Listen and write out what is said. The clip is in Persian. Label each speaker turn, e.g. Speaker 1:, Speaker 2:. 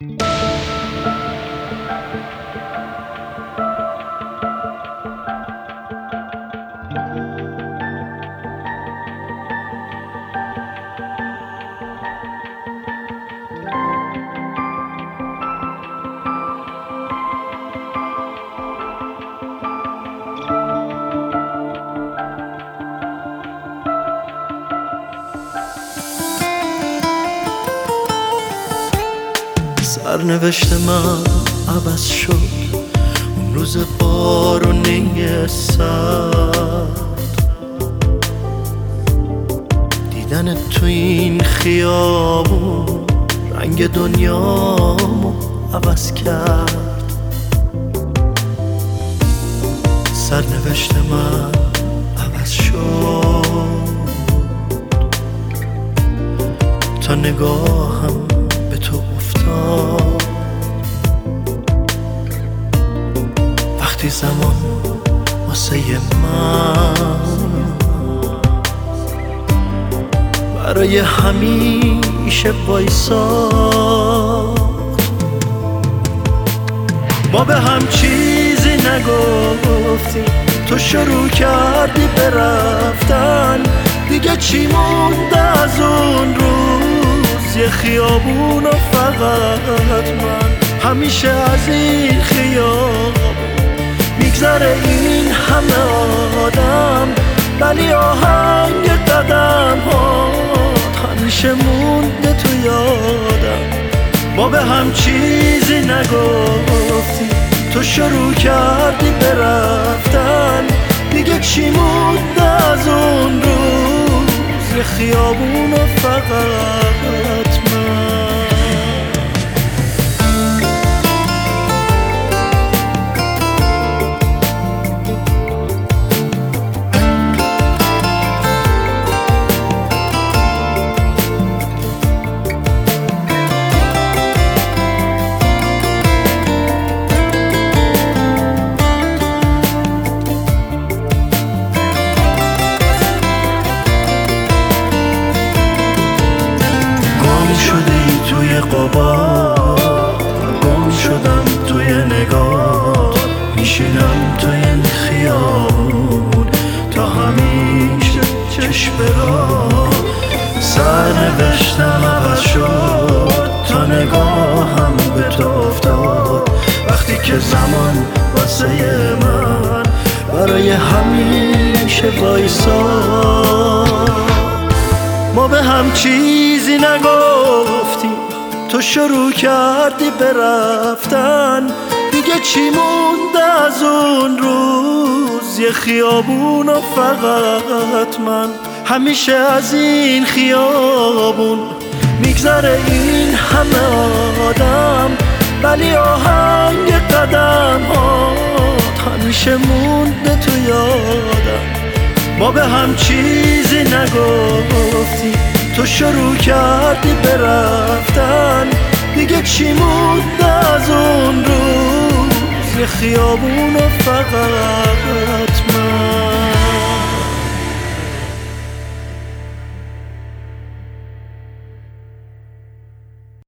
Speaker 1: سرنوشت من عوض شد اون روز بارونی سرد، دیدن تو این خیابون رنگ دنیامو عوض کرد. سرنوشت من عوض شد تا نگاهم به تو افتاد. وقتی زمان واسه من برای همیشه وایساد، ما به هم چیزی نگفتیم، تو شروع کردی به رفتن. دیگه چی مونده از اون روز؟ یه خیابون و فقط من. همیشه از این خیابون میگذره این همه آدم، ولی آهنگ قدم هات همیشه مونده تو یادم. ما به هم چیزی نگفتیم، تو شروع کردی به رفتن. دیگه چی مونده از اون روز؟ یه خیابون و فقط من. گم شدم توی نگاه، میشینم توی این خیابون تا همیشه چشم را. سرنوشتم عوض شد تا نگاهم به تو افتاد. وقتی که زمان واسه من برای همیشه وایساد، ما به هم چیزی نگفتیم، تو شروع کردی به رفتن. دیگه چی مونده از اون روز؟ یه خیابون و فقط من. همیشه از این خیابون میگذره این همه آدم، ولی آهنگ قدم هات همیشه مونده تو یادم. ما به هم چیزی نگفتیم، تو شروع کردی به رفتن. دیگه چی مونده از اون روز؟ یه خیابون و فقط من.